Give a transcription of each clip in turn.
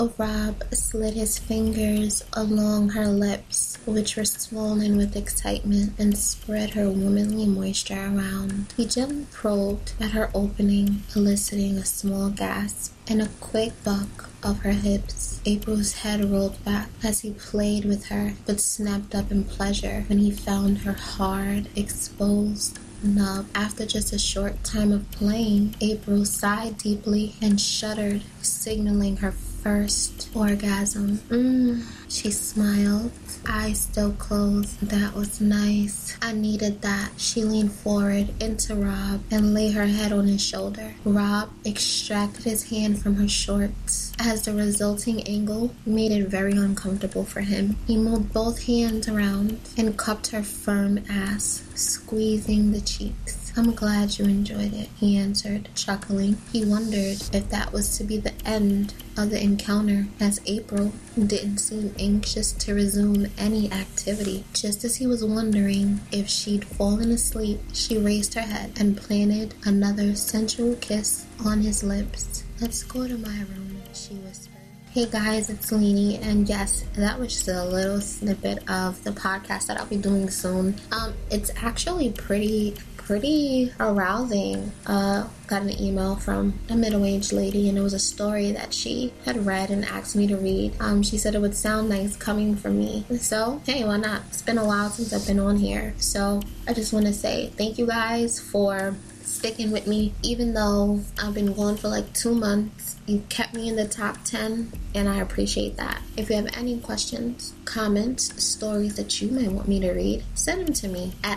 Rob slid his fingers along her lips, which were swollen with excitement, and spread her womanly moisture around. He gently probed at her opening, eliciting a small gasp and a quick buck of her hips. April's head rolled back as he played with her, but snapped up in pleasure when he found her hard, exposed nub. After just a short time of playing, April sighed deeply and shuddered, signaling her first orgasm. She smiled, eyes still closed. That was nice. I needed that. She leaned forward into Rob and lay her head on his shoulder. Rob extracted his hand from her shorts as the resulting angle made it very uncomfortable for him. He moved both hands around and cupped her firm ass, squeezing the cheeks. I'm glad you enjoyed it, he answered, chuckling. He wondered if that was to be the end of the encounter, as April didn't seem anxious to resume any activity. Just as he was wondering if she'd fallen asleep, she raised her head and planted another sensual kiss on his lips. Let's go to my room, she whispered. Hey guys, it's Leni, and yes, that was just a little snippet of the podcast that I'll be doing soon. It's actually pretty arousing. Got an email from a middle-aged lady, and it was a story that she had read and asked me to read. She said it would sound nice coming from me. So, hey, why not? It's been a while since I've been on here. So, I just want to say thank you guys for sticking with me. Even though I've been gone for like 2 months, you kept me in the top 10, and I appreciate that. If you have any questions, comments, stories that you may want me to read, send them to me at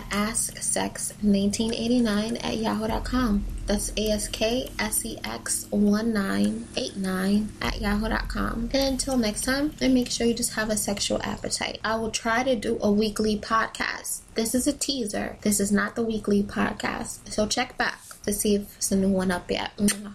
asksex1989@yahoo.com. That's ASKSEX1989@yahoo.com. And until next time, and make sure you just have a sexual appetite. I will try to do a weekly podcast. This is a teaser. This is not the weekly podcast. So check back to see if there's a new one up yet.